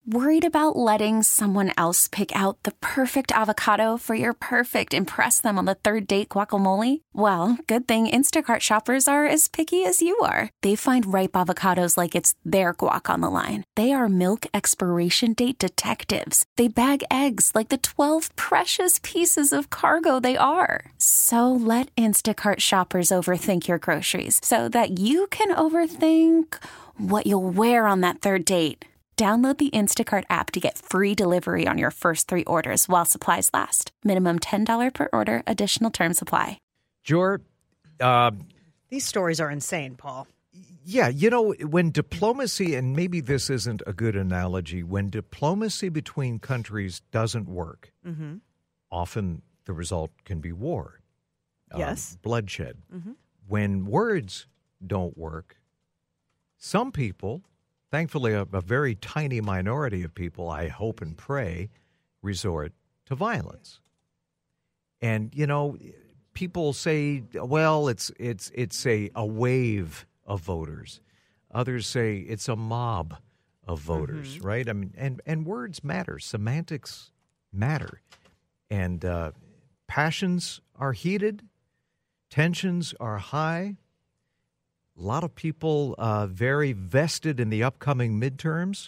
Worried about letting someone else pick out the perfect avocado for your perfect impress them on the third date guacamole? Well, good thing Instacart shoppers are as picky as you are. They find ripe avocados like it's their guac on the line. They are milk expiration date detectives. They bag eggs like the 12 precious pieces of cargo they are. So let Instacart shoppers overthink your groceries so that you can overthink what you'll wear on that third date. Download the Instacart app to get free delivery on your first 3 orders while supplies last. Minimum $10 per order. Additional terms apply. Jor, these stories are insane, Paul. Yeah, when diplomacy, and maybe this isn't a good analogy, when diplomacy between countries doesn't work, often the result can be war. Yes. Bloodshed. When words don't work, some people, thankfully, a very tiny minority of people, I hope and pray, resort to violence. And, people say, well, it's a wave of voters. Others say it's a mob of voters, right? I mean, and words matter. Semantics matter. And passions are heated. Tensions are high. A lot of people very vested in the upcoming midterms,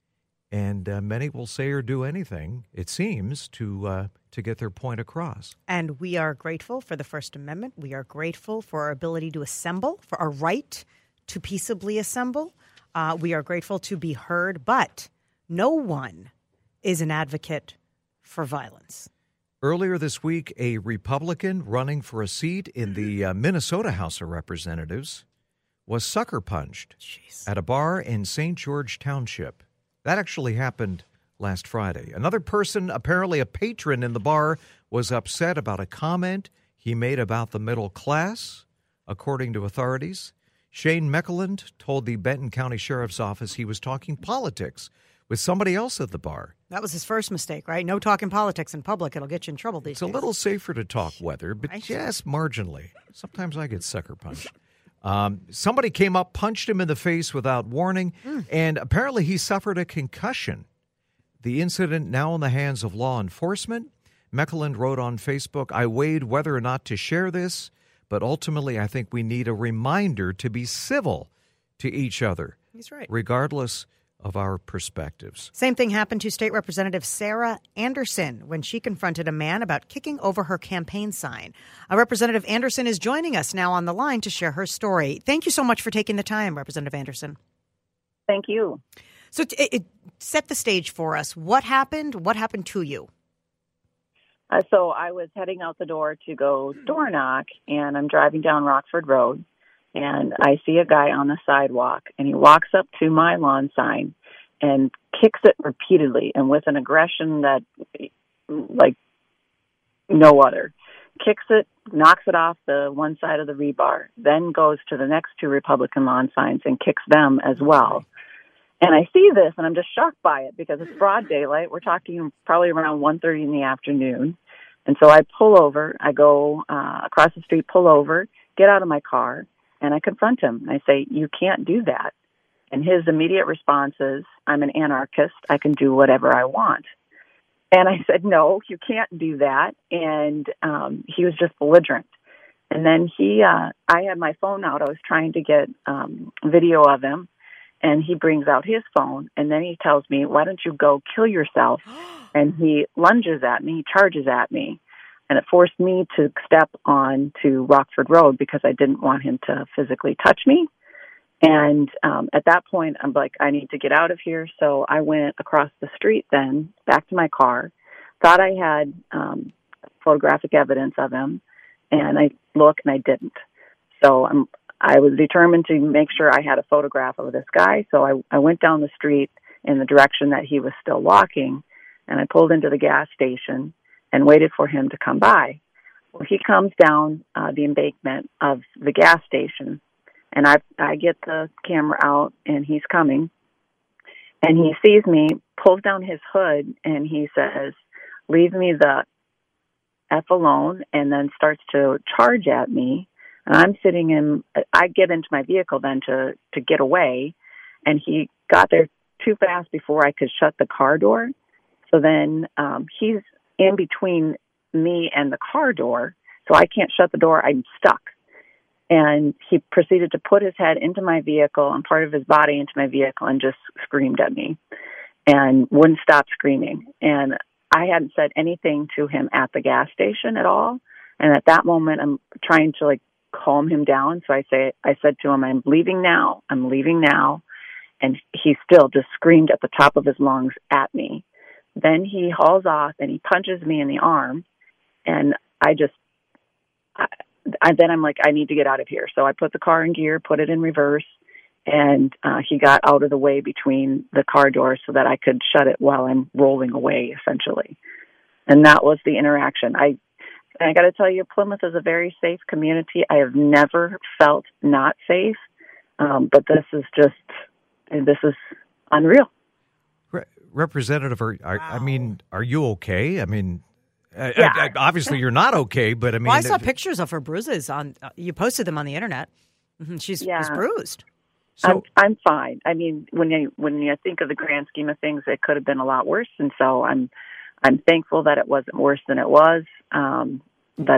and many will say or do anything, it seems, to get their point across. And we are grateful for the First Amendment. We are grateful for our ability to assemble, for our right to peaceably assemble. We are grateful to be heard, but no one is an advocate for violence. Earlier this week, a Republican running for a seat in the Minnesota House of Representatives was sucker punched at a bar in St. George Township. That actually happened last Friday. Another person, apparently a patron in the bar, was upset about a comment he made about the middle class, according to authorities. Shane Meckland told the Benton County Sheriff's Office he was talking politics with somebody else at the bar. That was his first mistake, right? No talking politics in public. It'll get you in trouble these days. It's a little safer to talk weather, but just marginally. Sometimes I get sucker punched. Somebody came up, punched him in the face without warning, and apparently he suffered a concussion. The incident now in the hands of law enforcement. Meckland wrote on Facebook, I weighed whether or not to share this, but ultimately I think we need a reminder to be civil to each other. He's right. Regardless of our perspectives. Same thing happened to State Representative Sarah Anderson when she confronted a man about kicking over her campaign sign. Representative Anderson is joining us now on the line to share her story. Thank you so much for taking the time, Representative Anderson. Thank you. So set the stage for us. What happened? What happened to you? So I was heading out the door to go door knock, and I'm driving down Rockford Road. And I see a guy on the sidewalk, and he walks up to my lawn sign and kicks it repeatedly and with an aggression that, like, no other. Kicks it, knocks it off the one side of the rebar, then goes to the next 2 Republican lawn signs and kicks them as well. And I see this, and I'm just shocked by it because it's broad daylight. We're talking probably around 1:30 in the afternoon. And so I pull over. I go across the street, pull over, get out of my car. And I confront him. I say, you can't do that. And his immediate response is, I'm an anarchist. I can do whatever I want. And I said, no, you can't do that. And he was just belligerent. And then I had my phone out. I was trying to get video of him. And he brings out his phone. And then he tells me, why don't you go kill yourself? And he lunges at me, he charges at me. And it forced me to step on to Rockford Road because I didn't want him to physically touch me. And at that point, I'm like, I need to get out of here. So I went across the street then, back to my car, thought I had photographic evidence of him. And I looked and I didn't. So I was determined to make sure I had a photograph of this guy. So I went down the street in the direction that he was still walking. And I pulled into the gas station and waited for him to come by. Well, he comes down the embankment of the gas station, and I get the camera out, and he's coming. And he sees me, pulls down his hood, and he says, leave me the F alone, and then starts to charge at me. And I'm sitting I get into my vehicle then to get away, and he got there too fast before I could shut the car door. So then he's in between me and the car door, so I can't shut the door. I'm stuck. And he proceeded to put his head into my vehicle and part of his body into my vehicle and just screamed at me and wouldn't stop screaming. And I hadn't said anything to him at the gas station at all. And at that moment, I'm trying to calm him down. So I said to him, I'm leaving now. And he still just screamed at the top of his lungs at me. Then he hauls off and he punches me in the arm. And then I'm like, I need to get out of here. So I put the car in gear, put it in reverse, and he got out of the way between the car doors so that I could shut it while I'm rolling away, essentially. And that was the interaction. I got to tell you, Plymouth is a very safe community. I have never felt not safe, but this is unreal. Representative, are you okay? I mean, yeah. Obviously you're not okay, but I mean... Well, I saw pictures of her bruises on. You posted them on the internet. Mm-hmm. She's bruised. So, I'm fine. I mean, when you think of the grand scheme of things, it could have been a lot worse, and so I'm thankful that it wasn't worse than it was. But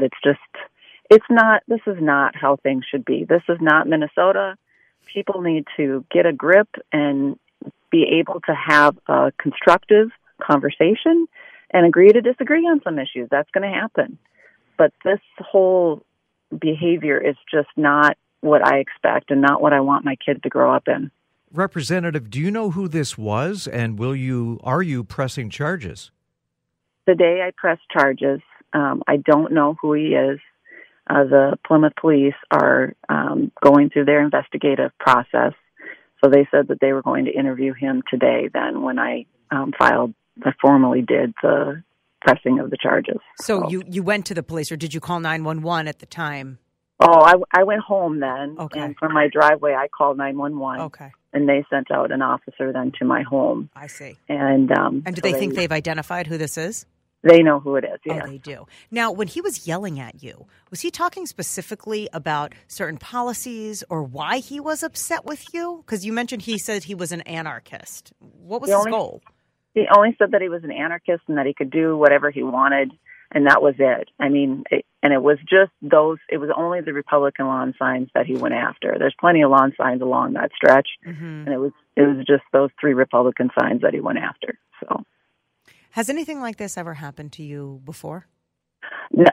this is not how things should be. This is not Minnesota. People need to get a grip and be able to have a constructive conversation and agree to disagree on some issues. That's going to happen. But this whole behavior is just not what I expect and not what I want my kid to grow up in. Representative, do you know who this was, and are you pressing charges? Today I press charges. I don't know who he is. The Plymouth police are going through their investigative process. So they said that they were going to interview him today then when I formally did the pressing of the charges. So you went to the police, or did you call 911 at the time? Oh, I went home then. Okay. And from my driveway, I called 911. Okay. And they sent out an officer then to my home. I see. And do they think they've identified who this is? They know who it is, yes. Oh, they do. Now, when he was yelling at you, was he talking specifically about certain policies or why he was upset with you? Because you mentioned he said he was an anarchist. What was his goal? He only said that he was an anarchist and that he could do whatever he wanted, and that was it. I mean, it was just it was only the Republican lawn signs that he went after. There's plenty of lawn signs along that stretch, and it was just those 3 Republican signs that he went after, so... Has anything like this ever happened to you before? No.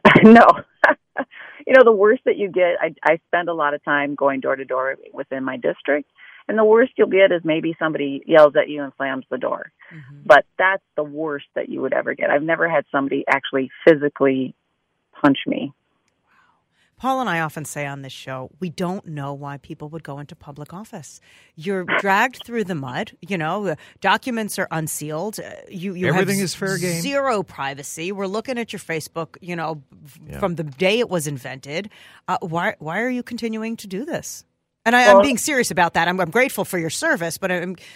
The worst that you get, I spend a lot of time going door to door within my district, and the worst you'll get is maybe somebody yells at you and slams the door. Mm-hmm. But that's the worst that you would ever get. I've never had somebody actually physically punch me. Paul and I often say on this show, we don't know why people would go into public office. You're dragged through the mud. Documents are unsealed. Everything is fair game. Zero privacy. We're looking at your Facebook, from the day it was invented. Why are you continuing to do this? And I'm being serious about that. I'm grateful for your service, but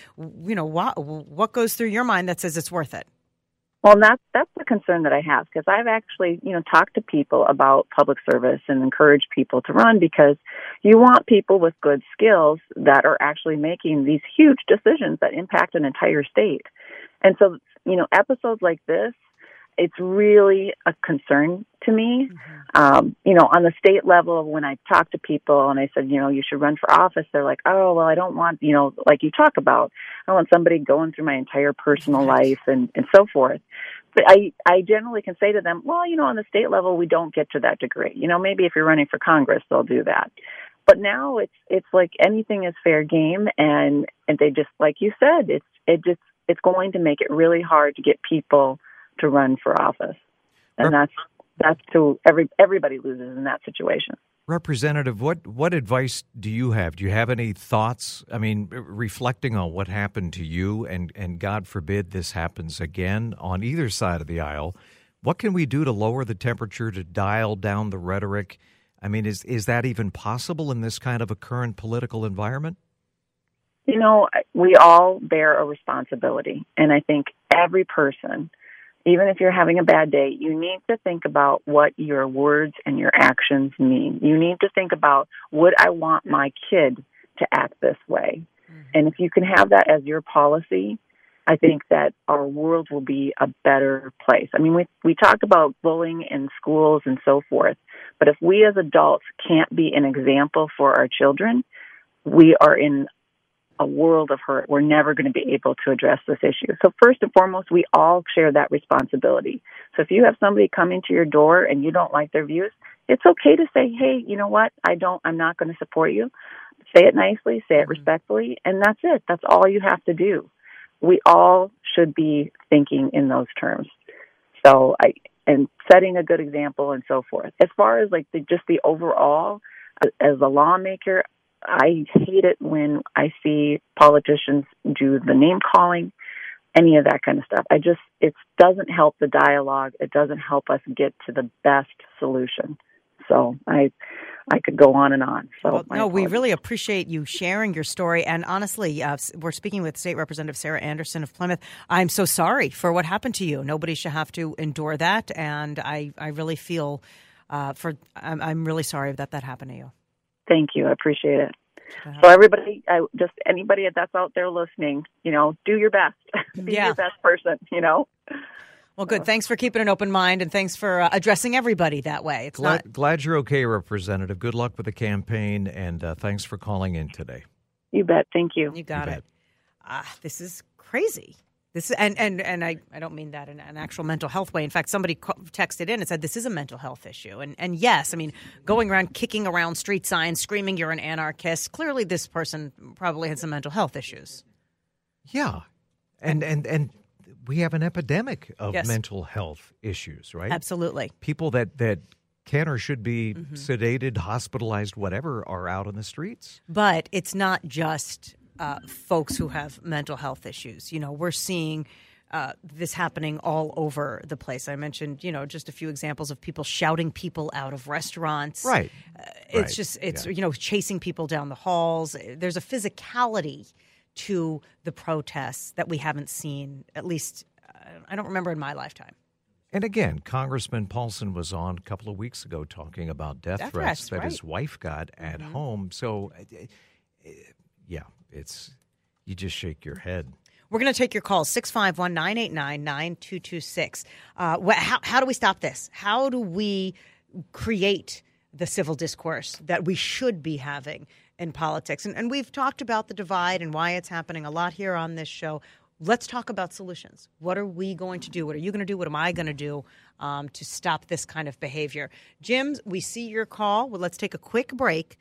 what goes through your mind that says it's worth it? Well, that's the concern that I have, because I've actually, talked to people about public service and encouraged people to run, because you want people with good skills that are actually making these huge decisions that impact an entire state. And so, episodes like this, it's really a concern to me. Mm-hmm. On the state level, when I talk to people and I said, you should run for office, they're like, oh, well, I don't want, like you talk about, I don't want somebody going through my entire personal life and so forth. But I generally can say to them, well, on the state level, we don't get to that degree. Maybe if you're running for Congress, they'll do that. But now it's like anything is fair game. And they just, like you said, it's going to make it really hard to get people to run for office. And that's to everybody loses in that situation. Representative, what advice do you have? Do you have any thoughts? I mean, reflecting on what happened to you, and God forbid this happens again on either side of the aisle, what can we do to lower the temperature, to dial down the rhetoric? I mean, is that even possible in this kind of a current political environment? We all bear a responsibility, and I think every person, even if you're having a bad day, you need to think about what your words and your actions mean. You need to think about, would I want my kid to act this way? And if you can have that as your policy, I think that our world will be a better place. I mean, we talk about bullying in schools and so forth, but if we as adults can't be an example for our children, we are in a world of hurt. We're never going to be able to address this issue. So first and foremost, we all share that responsibility. So if you have somebody coming to your door and you don't like their views, it's okay to say, hey, you know what? I'm not going to support you. Say it nicely, say it respectfully, and that's it. That's all you have to do. We all should be thinking in those terms. And setting a good example and so forth. As far as like just the overall, as a lawmaker, I hate it when I see politicians do the name calling, any of that kind of stuff. It doesn't help the dialogue. It doesn't help us get to the best solution. So I could go on and on. So we really appreciate you sharing your story. And honestly, we're speaking with State Representative Sarah Anderson of Plymouth. I'm so sorry for what happened to you. Nobody should have to endure that. And I really feel I'm really sorry that happened to you. Thank you. I appreciate it. So everybody, anybody that's out there listening, do your best. Be your best person, Well, good. Thanks for keeping an open mind, and thanks for addressing everybody that way. Glad you're okay, Representative. Good luck with the campaign, and thanks for calling in today. You bet. Thank you. You got it. This is crazy. This is, and I don't mean that in an actual mental health way. In fact, somebody texted in and said this is a mental health issue. And yes, I mean, going around kicking around street signs, screaming you're an anarchist. Clearly, this person probably had some mental health issues. Yeah, and we have an epidemic of mental health issues, right? Absolutely. People that can or should be sedated, hospitalized, whatever, are out on the streets. But it's not just folks who have mental health issues. We're seeing this happening all over the place. I mentioned, just a few examples of people shouting people out of restaurants. Right. Chasing people down the halls. There's a physicality to the protests that we haven't seen, at least I don't remember in my lifetime. And again, Congressman Paulson was on a couple of weeks ago talking about death threats that his wife got at home. So, you just shake your head. We're going to take your calls, 651-989-9226. How do we stop this? How do we create the civil discourse that we should be having in politics? And we've talked about the divide and why it's happening a lot here on this show. Let's talk about solutions. What are we going to do? What are you going to do? What am I going to do to stop this kind of behavior? Jim, we see your call. Well, let's take a quick break.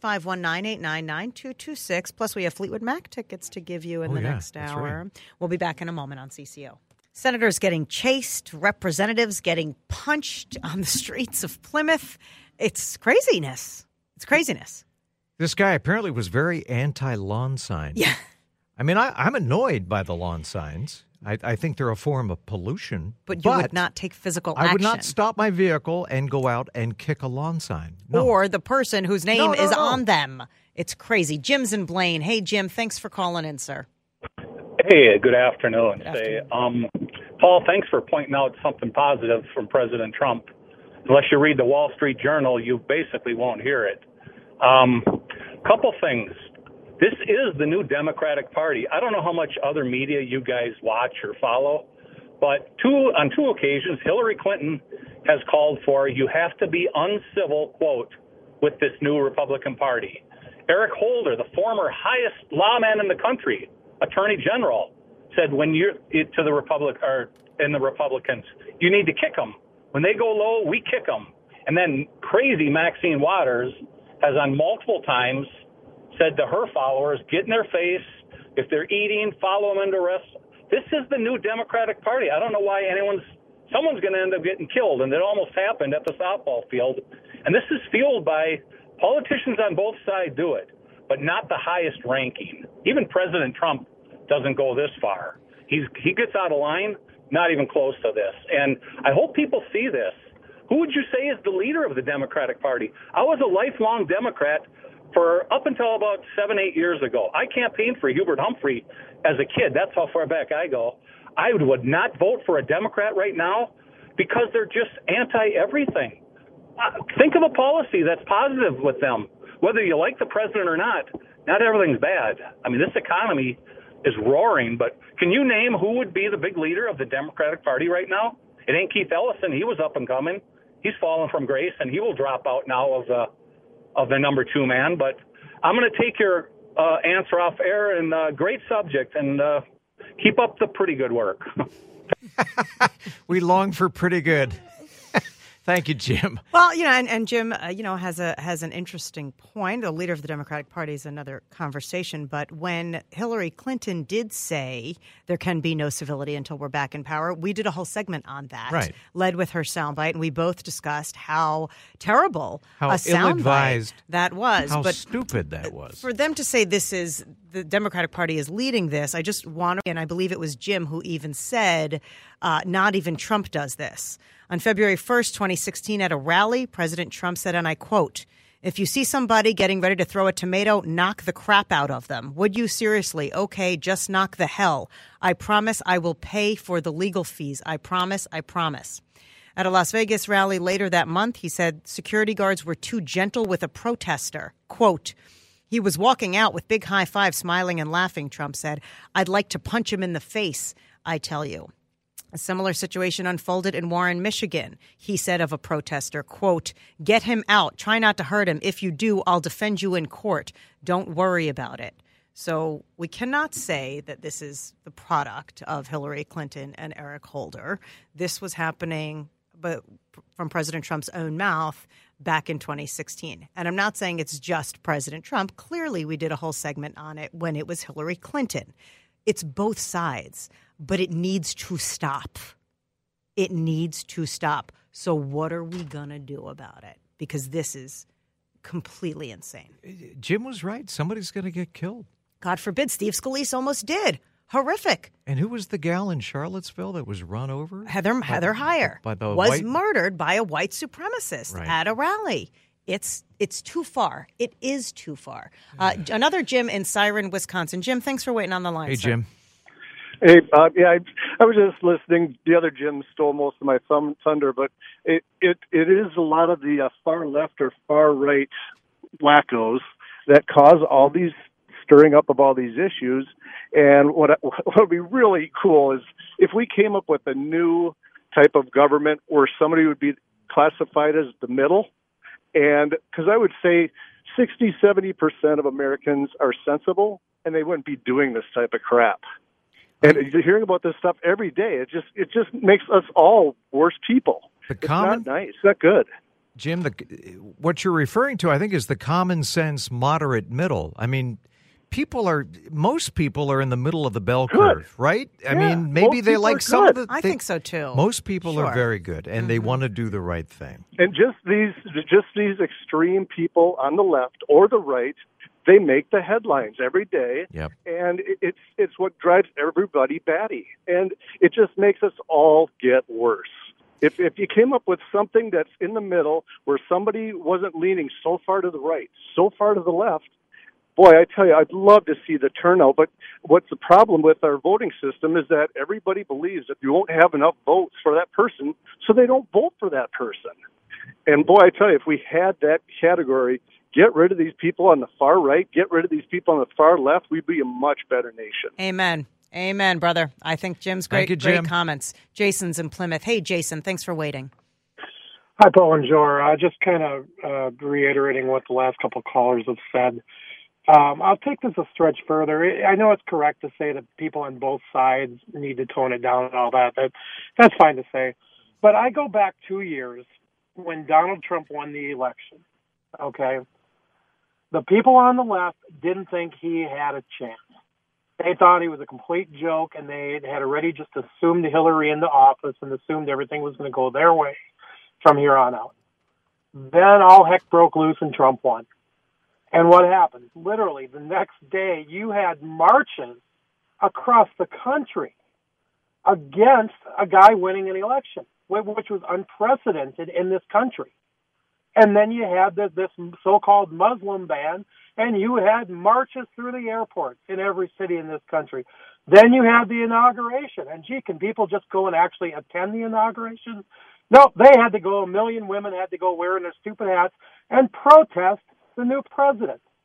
651-989-9226. Plus, we have Fleetwood Mac tickets to give you in the next hour. Right. We'll be back in a moment on CCO. Senators getting chased, representatives getting punched on the streets of Plymouth. It's craziness. This guy apparently was very anti-lawn sign. Yeah. I mean, I'm annoyed by the lawn signs. I think they're a form of pollution. But you would not take physical action. I would not stop my vehicle and go out and kick a lawn sign. No. Or the person whose name is on them. It's crazy. Jim's in Blaine. Hey, Jim, thanks for calling in, sir. Hey, good afternoon. Paul, thanks for pointing out something positive from President Trump. Unless you read the Wall Street Journal, you basically won't hear it. Couple things. This is the new Democratic Party. I don't know how much other media you guys watch or follow, but on two occasions, Hillary Clinton has called for you have to be uncivil, quote, with this new Republican Party. Eric Holder, the former highest lawman in the country, Attorney General, said when you're to the Republicans, you need to kick them. When they go low, we kick them. And then crazy Maxine Waters has on multiple times said to her followers, get in their face. If they're eating, follow them into restaurants. This is the new Democratic Party. I don't know why someone's going to end up getting killed, and it almost happened at the softball field. And this is fueled by politicians on both sides do it, but not the highest ranking. Even President Trump doesn't go this far. He gets out of line, not even close to this. And I hope people see this. Who would you say is the leader of the Democratic Party? I was a lifelong Democrat for up until about 7-8 years ago. I campaigned for Hubert Humphrey as a kid. That's how far back I go. I would not vote for a Democrat right now because they're just anti-everything. Think of a policy that's positive with them. Whether you like the president or not, not everything's bad. I mean, this economy is roaring, but can you name who would be the big leader of the Democratic Party right now? It ain't Keith Ellison. He was up and coming. He's fallen from grace, and he will drop out now of the number 2 man. But I'm going to take your answer off air, and great subject, and keep up the pretty good work. We long for pretty good. Thank you, Jim. Well, and Jim, has an interesting point. The leader of the Democratic Party is another conversation. But when Hillary Clinton did say there can be no civility until we're back in power, we did a whole segment on that, right, led with her soundbite, and we both discussed how terrible how a soundbite that was, how but stupid that was. For them to say this is the Democratic Party is leading this, I just want to, and I believe it was Jim who even said, not even Trump does this. On February 1st, 2016, at a rally, President Trump said, and I quote, "If you see somebody getting ready to throw a tomato, knock the crap out of them. Would you seriously? Okay, just knock the hell. I promise I will pay for the legal fees. I promise, I promise." At a Las Vegas rally later that month, he said security guards were too gentle with a protester. Quote, "He was walking out with big high five, smiling and laughing," Trump said. "I'd like to punch him in the face, I tell you." A similar situation unfolded in Warren, Michigan. He said of a protester, quote, "Get him out. Try not to hurt him. If you do, I'll defend you in court. Don't worry about it." So we cannot say that this is the product of Hillary Clinton and Eric Holder. This was happening but from President Trump's own mouth back in 2016. And I'm not saying it's just President Trump. Clearly, we did a whole segment on it when it was Hillary Clinton. It's both sides. But it needs to stop. It needs to stop. So what are we going to do about it? Because this is completely insane. Jim was right. Somebody's going to get killed. God forbid. Steve Scalise almost did. Horrific. And who was the gal in Charlottesville that was run over? Heather Heyer was murdered by a white supremacist at a rally. It's too far. It is too far. Another Jim in Siren, Wisconsin. Jim, thanks for waiting on the line. Hey, sir. Jim. Hey, Bob. Yeah, I was just listening. The other Jim stole most of my thunder, but it is a lot of the far left or far right wackos that cause all these stirring up of all these issues. And what would be really cool is if we came up with a new type of government where somebody would be classified as the middle. And because I would say 60-70% of Americans are sensible, and they wouldn't be doing this type of crap. And hearing about this stuff every day, it just makes us all worse people. It's not nice. It's not good. Jim, what you're referring to, I think, is the common sense moderate middle. I mean, most people are in the middle of the bell curve, right? I mean, maybe they like some of the. I think so too. Most people are very good, and they want to do the right thing. And just these extreme people on the left or the right, they make the headlines every day, and it's what drives everybody batty, and it just makes us all get worse. If you came up with something that's in the middle, where somebody wasn't leaning so far to the right, so far to the left, boy, I tell you, I'd love to see the turnout. But what's the problem with our voting system is that everybody believes that you won't have enough votes for that person, so they don't vote for that person. And boy, I tell you, if we had that category, get rid of these people on the far right, get rid of these people on the far left, we'd be a much better nation. Amen. Amen, brother. I think Jim's great comments. Jason's in Plymouth. Hey, Jason, thanks for waiting. Hi, Paul and Jor. Just kind of reiterating what the last couple of callers have said. I'll take this a stretch further. I know it's correct to say that people on both sides need to tone it down and all that. That's fine to say. But I go back 2 years when Donald Trump won the election, okay? The people on the left didn't think he had a chance. They thought he was a complete joke, and they had already just assumed Hillary into office and assumed everything was going to go their way from here on out. Then all heck broke loose and Trump won. And what happened? Literally, the next day, you had marches across the country against a guy winning an election, which was unprecedented in this country. And then you had this so-called Muslim ban, and you had marches through the airports in every city in this country. Then you had the inauguration. And, gee, can people just go and actually attend the inauguration? No, they had to go. 1 million women had to go wearing their stupid hats and protest the new president.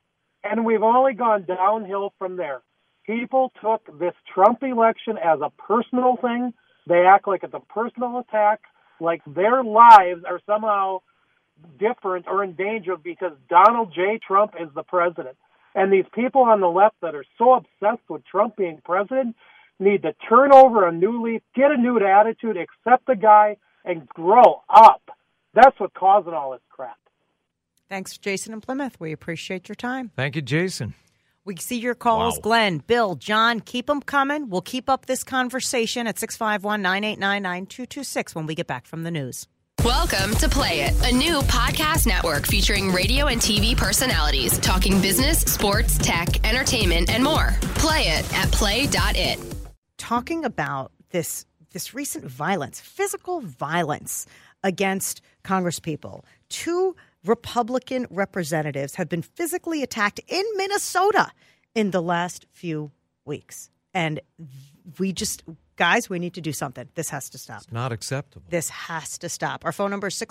And we've only gone downhill from there. People took this Trump election as a personal thing. They act like it's a personal attack, like their lives are somehow different or endangered because Donald J. Trump is the president. And these people on the left that are so obsessed with Trump being president need to turn over a new leaf, get a new attitude, accept the guy, and grow up. That's what's causing all this crap. Thanks, Jason in Plymouth. We appreciate your time. Thank you, Jason. We see your calls. Wow. Glenn, Bill, John, keep them coming. We'll keep up this conversation at 651-989-9226 when we get back from the news. Welcome to Play It, a new podcast network featuring radio and TV personalities talking business, sports, tech, entertainment, and more. Play it at play.it. Talking about this recent violence, physical violence against congresspeople. 2 Republican representatives have been physically attacked in Minnesota in the last few weeks. And we need to do something. This has to stop. It's not acceptable. This has to stop. Our phone number is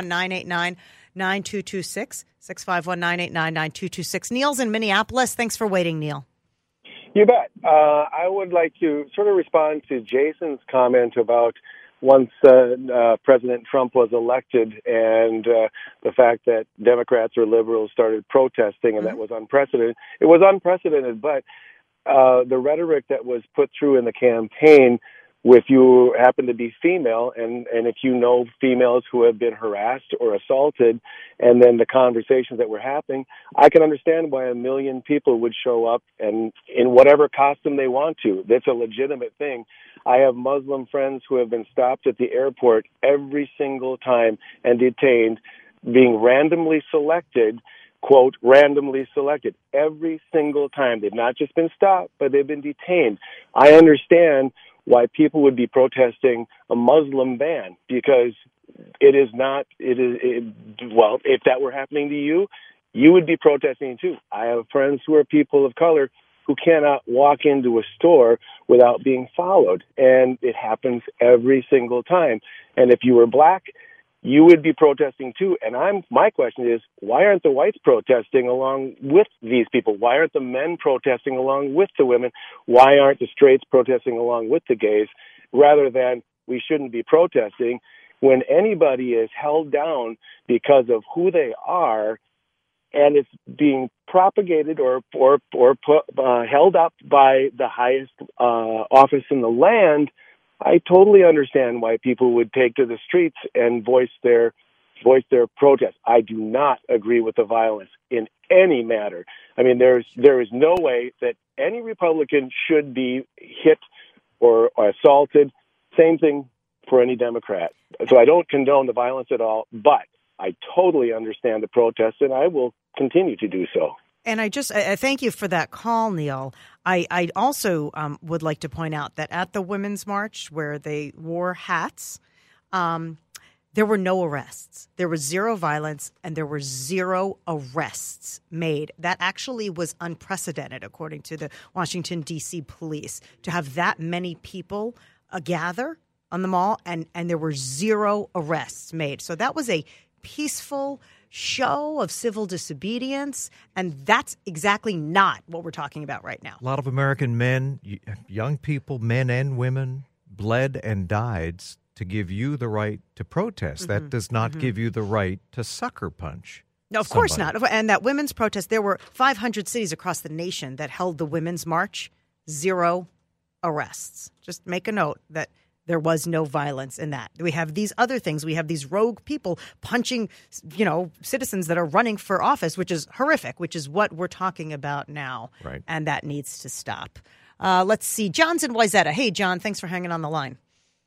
651-989-9226, 651-989-9226. Neil's in Minneapolis. Thanks for waiting, Neil. You bet. I would like to sort of respond to Jason's comment about once President Trump was elected and the fact that Democrats or liberals started protesting, and that was unprecedented. It was unprecedented, but the rhetoric that was put through in the campaign, if you happen to be female and if you know females who have been harassed or assaulted, and then the conversations that were happening, I can understand why 1 million people would show up and in whatever costume they want to. That's a legitimate thing. I have Muslim friends who have been stopped at the airport every single time and detained, being randomly selected, quote, randomly selected, every single time. They've not just been stopped, but they've been detained. I understand why people would be protesting a Muslim ban, because if that were happening to you, you would be protesting too. I have friends who are people of color who cannot walk into a store without being followed, and it happens every single time. And if you were black, you would be protesting too. And my question is, why aren't the whites protesting along with these people? Why aren't the men protesting along with the women? Why aren't the straights protesting along with the gays? Rather than we shouldn't be protesting when anybody is held down because of who they are, and it's being propagated or held up by the highest office in the land. I totally understand why people would take to the streets and voice their protest. I do not agree with the violence in any matter. I mean, there is no way that any Republican should be hit or assaulted. Same thing for any Democrat. So I don't condone the violence at all, but I totally understand the protest, and I will continue to do so. And I thank you for that call, Neil. I also would like to point out that at the Women's March, where they wore hats, there were no arrests. There was zero violence, and there were zero arrests made. That actually was unprecedented, according to the Washington, D.C. police, to have that many people gather on the mall, and there were zero arrests made. So that was a peaceful show of civil disobedience, and that's exactly not what we're talking about right now. A lot of American men, young people, men and women, bled and died to give you the right to protest. That does not give you the right to sucker punch. No, of course not. And that women's protest, there were 500 cities across the nation that held the Women's March, zero arrests. Just make a note that there was no violence in that. We have these other things. We have these rogue people punching, citizens that are running for office, which is horrific, which is what we're talking about now. Right. And that needs to stop. Let's see. John's in Wayzata. Hey, John, thanks for hanging on the line.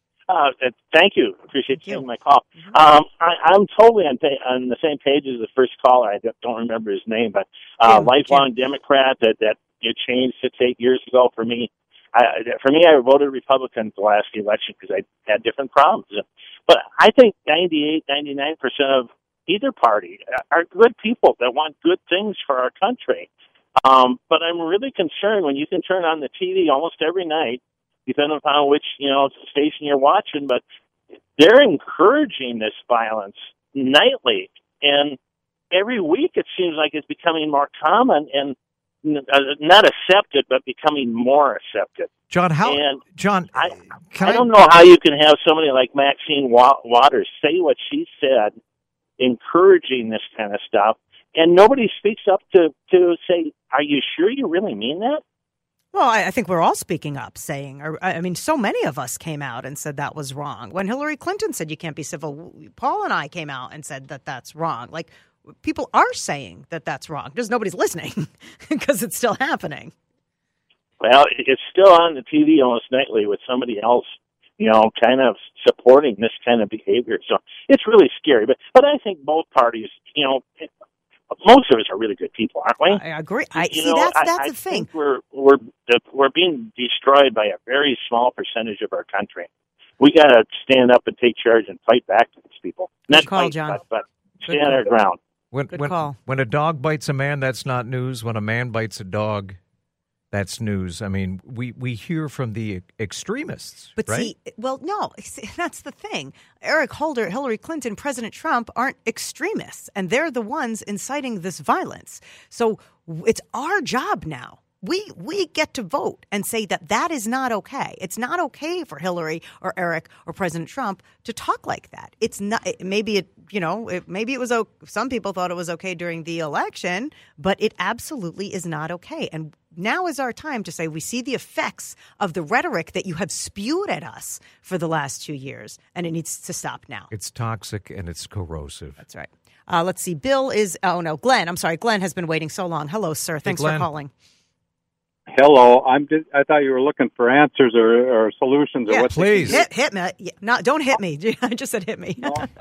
Thank you. Appreciate you taking my call. I'm totally on the same page as the first caller. I don't remember his name, but lifelong Democrat that you changed 6-8 years ago for me. I voted Republican the last election because I had different problems. But I think 98-99% of either party are good people that want good things for our country. But I'm really concerned when you can turn on the TV almost every night, depending upon which station you're watching, but they're encouraging this violence nightly. And every week it seems like it's becoming more common and not accepted, but becoming more accepted. John, I don't know how you can have somebody like Maxine Waters say what she said, encouraging this kind of stuff, and nobody speaks up to say, "Are you sure you really mean that?" Well, I think we're all speaking up, saying, so many of us came out and said that was wrong. When Hillary Clinton said you can't be civil, Paul and I came out and said that that's wrong. Like, people are saying that that's wrong. Just nobody's listening because it's still happening. Well, it's still on the TV almost nightly with somebody else, kind of supporting this kind of behavior. So it's really scary. But I think both parties, most of us are really good people, aren't we? I agree. That's the thing. Think we're being destroyed by a very small percentage of our country. We got to stand up and take charge and fight back to these people. Good call, John. But stand our ground. Good call. When a dog bites a man, that's not news. When a man bites a dog, that's news. I mean, we hear from the extremists, but right? No, that's the thing. Eric Holder, Hillary Clinton, President Trump aren't extremists, and they're the ones inciting this violence. So it's our job now. We get to vote and say that is not okay. It's not okay for Hillary or Eric or President Trump to talk like that. It's not. Maybe it was. Some people thought it was okay during the election, but it absolutely is not okay. And now is our time to say we see the effects of the rhetoric that you have spewed at us for the last 2 years, and it needs to stop now. It's toxic and it's corrosive. That's right. Let's see. Glenn. I'm sorry. Glenn has been waiting so long. Hello, sir. Thanks for calling. Hello. I thought you were looking for answers or solutions or what. Please hit me. Don't hit me. I just said hit me.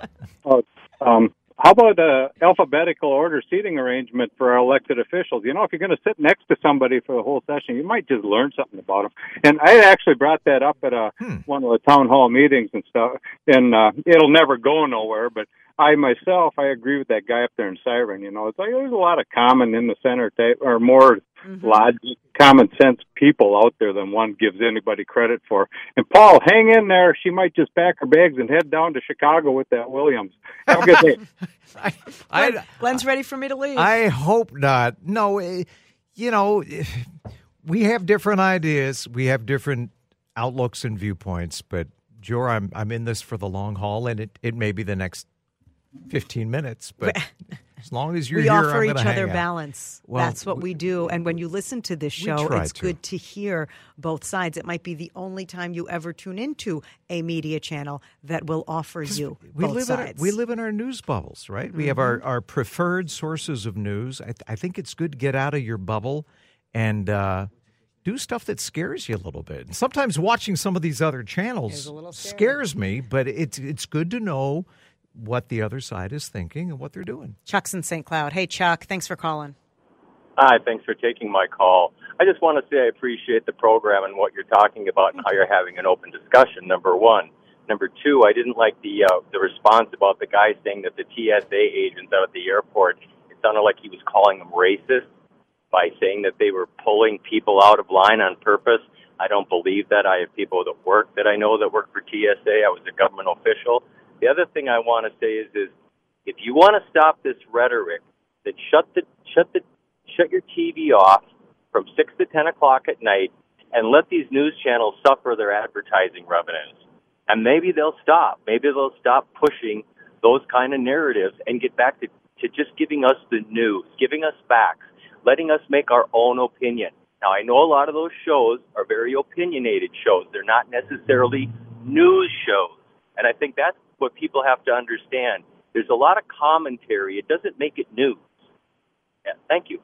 How about alphabetical order seating arrangement for our elected officials? If you're going to sit next to somebody for the whole session, you might just learn something about them. And I actually brought that up at one of the town hall meetings and stuff. And it'll never go nowhere. But I agree with that guy up there in Siren. It's like there's a lot of common in the center type, or more logic, common sense people out there than one gives anybody credit for. And Paul, hang in there. She might just pack her bags and head down to Chicago with that Williams. Have a good day. Glenn's ready for me to leave. I hope not. No, we have different ideas. We have different outlooks and viewpoints. But Joe, I'm in this for the long haul, and it may be the next 15 minutes, but as long as you're we here, offer I'm each hang other out. Balance. Well, that's what we do. And when you listen to this show, it's good to hear both sides. It might be the only time you ever tune into a media channel that will offer you both sides. We live in our news bubbles, right? We have our preferred sources of news. I think it's good to get out of your bubble and do stuff that scares you a little bit. And sometimes watching some of these other channels scares me, but it's good to know what the other side is thinking and what they're doing. Chuck's in St. Cloud. Hey, Chuck, thanks for calling. Hi, thanks for taking my call. I just want to say I appreciate the program and what you're talking about and how you're having an open discussion, number one. Number two, I didn't like the response about the guy saying that the TSA agents out at the airport, it sounded like he was calling them racist by saying that they were pulling people out of line on purpose. I don't believe that. I have people that I know that work for TSA. I was a government official. The other thing I want to say is if you want to stop this rhetoric, then shut your TV off from 6 to 10 o'clock at night and let these news channels suffer their advertising revenues. And maybe they'll stop. Maybe they'll stop pushing those kind of narratives and get back to just giving us the news, giving us facts, letting us make our own opinion. Now, I know a lot of those shows are very opinionated shows. They're not necessarily news shows. And I think that's what people have to understand. There's a lot of commentary. It doesn't make it news. Yeah, thank you.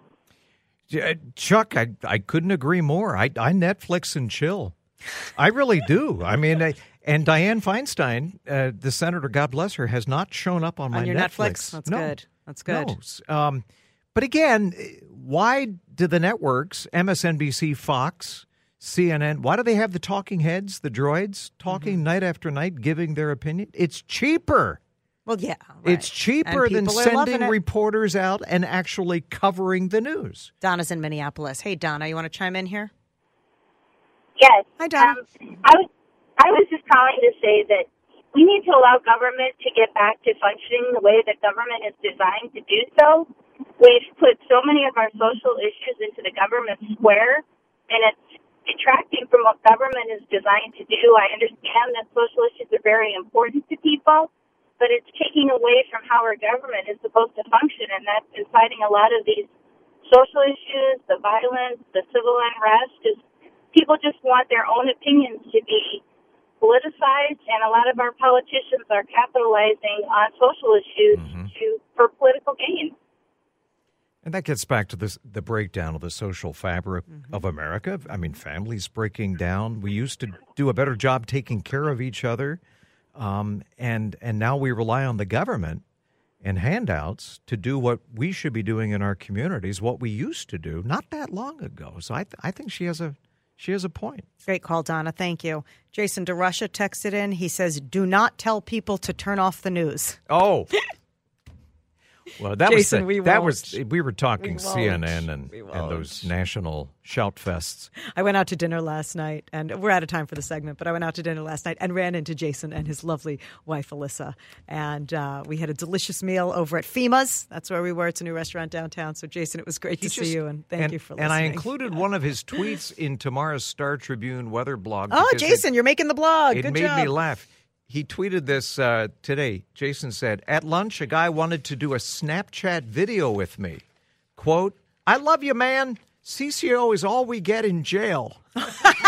Chuck, I couldn't agree more. I Netflix and chill. I really do. I mean, and Dianne Feinstein, the senator, God bless her, has not shown up on my Netflix. That's good. That's good. No. But again, why do the networks, MSNBC, Fox, CNN, why do they have the talking heads, the droids, talking night after night, giving their opinion? It's cheaper. Well, yeah. Right. It's cheaper than sending reporters out and actually covering the news. Donna's in Minneapolis. Hey, Donna, you want to chime in here? Yes. Hi, Donna. I was just calling to say that we need to allow government to get back to functioning the way that government is designed to do so. We've put so many of our social issues into the government square, and it's detracting from what government is designed to do. I understand that social issues are very important to people, but it's taking away from how our government is supposed to function, and that's inciting a lot of these social issues, the violence, the civil unrest. Is people just want their own opinions to be politicized, and a lot of our politicians are capitalizing on social issues for political gain. And that gets back to the breakdown of the social fabric of America. I mean, families breaking down. We used to do a better job taking care of each other, and now we rely on the government and handouts to do what we should be doing in our communities, what we used to do not that long ago. So I think she has a point. Great call, Donna. Thank you. Jason DeRusha texted in. He says, "Do not tell people to turn off the news." Oh. Well, that Jason, we were talking CNN and those national shout fests. I went out to dinner last night, and we're out of time for the segment, but I went out to dinner last night and ran into Jason and his lovely wife, Alyssa. And we had a delicious meal over at FEMA's. That's where we were. It's a new restaurant downtown. So, Jason, it was great to see you, and thank you for listening. And I included one of his tweets in tomorrow's Star Tribune weather blog. Oh, Jason, you're making the blog. Good job. It made me laugh. He tweeted this today. Jason said, "At lunch, a guy wanted to do a Snapchat video with me. Quote, 'I love you, man. CCO is all we get in jail.'" That's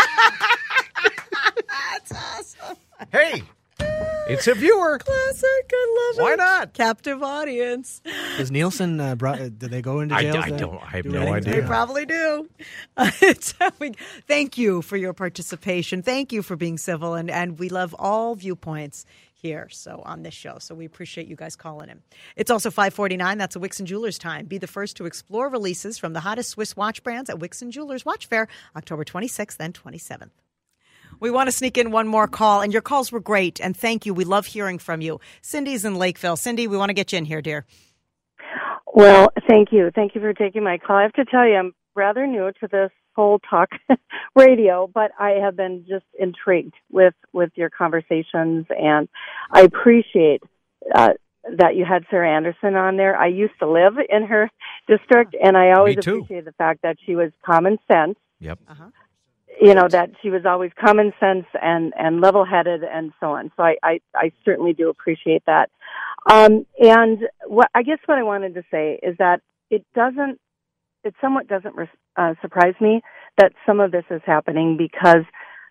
awesome. Hey, it's a viewer. Classic. I love it. Why not? Captive audience. Does Nielsen, did they go into jail? I have no idea. They probably do. Thank you for your participation. Thank you for being civil. And we love all viewpoints here on this show. So we appreciate you guys calling in. It's also 5:49. That's a Wixon Jewelers time. Be the first to explore releases from the hottest Swiss watch brands at Wixon Jewelers Watch Fair, October 26th and 27th. We want to sneak in one more call, and your calls were great, and thank you. We love hearing from you. Cindy's in Lakeville. Cindy, we want to get you in here, dear. Well, thank you. Thank you for taking my call. I have to tell you, I'm rather new to this whole talk radio, but I have been just intrigued with your conversations, and I appreciate that you had Sarah Anderson on there. I used to live in her district, and I always appreciated the fact that she was common sense. Yep. You know, that she was always common sense and level-headed and so on. So I certainly do appreciate that. And I guess what I wanted to say is that it somewhat doesn't surprise me that some of this is happening, because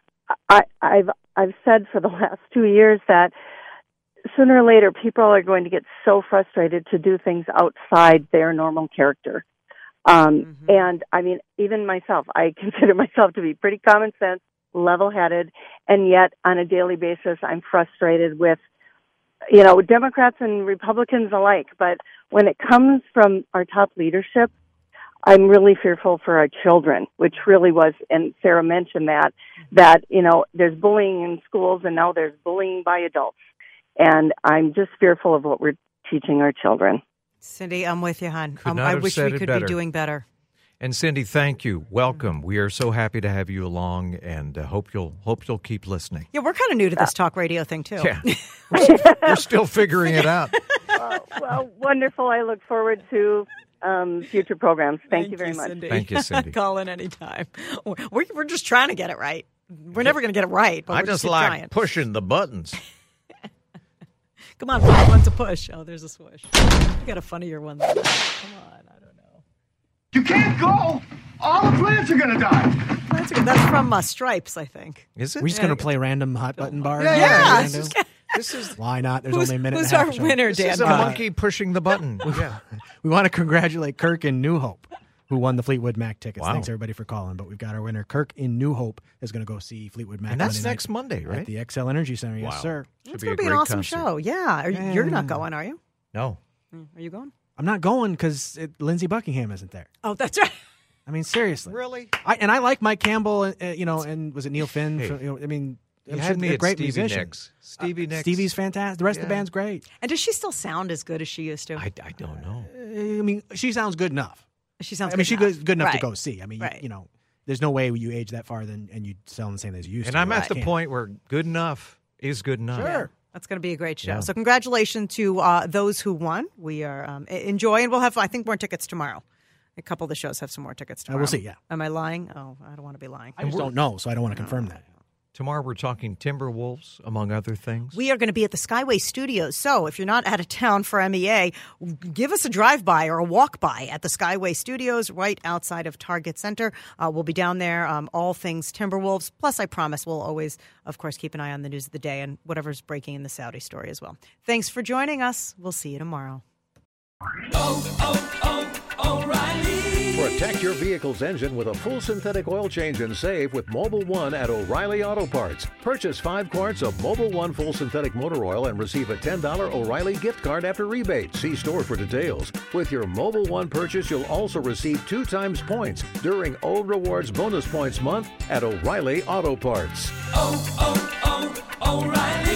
I've said for the last 2 years that sooner or later people are going to get so frustrated to do things outside their normal character. And I mean, even myself, I consider myself to be pretty common sense, level-headed, and yet on a daily basis, I'm frustrated with, Democrats and Republicans alike. But when it comes from our top leadership, I'm really fearful for our children, which really was, and Sarah mentioned that, there's bullying in schools and now there's bullying by adults. And I'm just fearful of what we're teaching our children. Cindy, I'm with you, hon. I wish we could be doing better. And Cindy, thank you. Welcome. We are so happy to have you along, and hope you'll keep listening. Yeah, we're kind of new to this talk radio thing too. Yeah, we're still figuring it out. Well, wonderful. I look forward to future programs. Thank you very much. Cindy. Thank you, Cindy. Call in anytime. We're just trying to get it right. We're never going to get it right, but I we're just like trying. Pushing the buttons. Come on, find one to push. Oh, there's a swoosh. You got a funnier one than that. Come on, I don't know. You can't go. All the plants are going to die. That's from Stripes, I think. Is it? We're just going to play random hot button bars. Yeah. This is why not? There's only a minute. Who's and a half our show. winner, This Dan? is a monkey pushing the button. Yeah. We want to congratulate Kirk in New Hope, who won the Fleetwood Mac tickets. Wow. Thanks, everybody, for calling. But we've got our winner. Kirk in New Hope is going to go see Fleetwood Mac. And that's next Monday, right? At the XL Energy Center. Yes, sir. It's going to be an awesome show. Yeah. You're not going, are you? No. Are you going? I'm not going because Lindsey Buckingham isn't there. Oh, that's right. I mean, seriously. Really? I like Mike Campbell, and was it Neil Finn? Hey. I'm You sure had me they're at great Stevie musicians. Nicks. Stevie Nicks. Stevie's fantastic. The rest of the band's great. And does she still sound as good as she used to? I don't know. I mean, she sounds good enough. She sounds. I mean, she's good enough to Right. go see. I mean, Right. there's no way you age that far and you sound the same as you used And to. I'm Well, at the I can't. point where good enough is good enough. Sure. That's going to be a great show. Yeah. So congratulations to those who won. We are enjoy, and we'll have, I think, more tickets tomorrow. A couple of the shows have some more tickets tomorrow. We'll see, yeah. Am I lying? Oh, I don't want to be lying. I just don't know, so I don't want to confirm that. Tomorrow we're talking Timberwolves, among other things. We are going to be at the Skyway Studios. So if you're not out of town for MEA, give us a drive-by or a walk-by at the Skyway Studios right outside of Target Center. We'll be down there, all things Timberwolves. Plus, I promise we'll always, of course, keep an eye on the news of the day and whatever's breaking in the Saudi story as well. Thanks for joining us. We'll see you tomorrow. O'Reilly. Protect your vehicle's engine with a full synthetic oil change and save with Mobil 1 at O'Reilly Auto Parts. Purchase 5 quarts of Mobil 1 full synthetic motor oil and receive a $10 O'Reilly gift card after rebate. See store for details. With your Mobil 1 purchase, you'll also receive 2 times points during O Rewards Bonus Points Month at O'Reilly Auto Parts. O'Reilly.